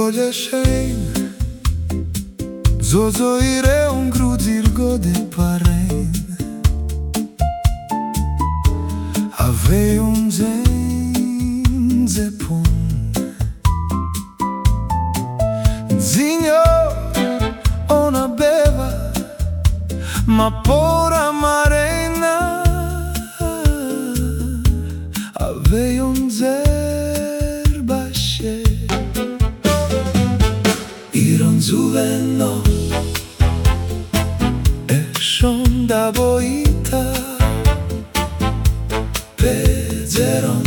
Gjeshejn Zozo I re unë grudhir gode parejn Avej unë zenze pun Zinjo ona beva Ma pora marena Avej unë zerbashe Zuveno E shon da bojita Pedzeron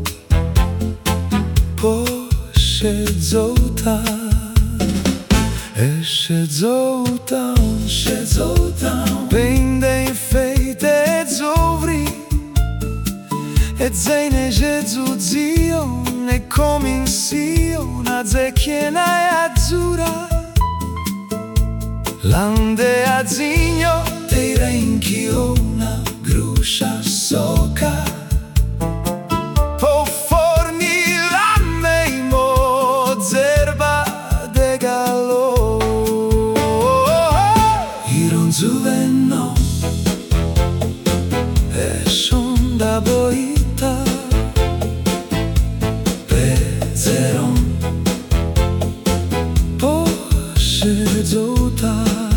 Po shedzota E shedzota Pende I fejte e zovri E zejne zedzu zio Ne komin sio Na zekjena e azzurra Lande a zigno Dei renchio una gruscia soca Po forni la meimo zerba de galo Iron zuveno E shon da bojita Pezeron Po shedzota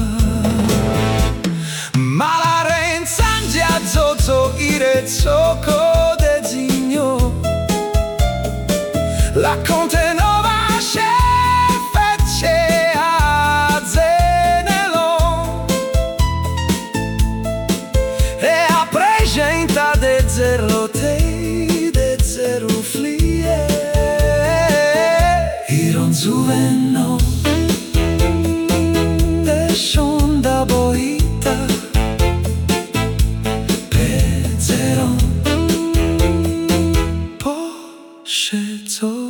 Ire zoko de zigno La conte nova fece a zenelon E a pregenta de zerlotei De zeruflie Iron zuveno De shon da bojita Po shedzota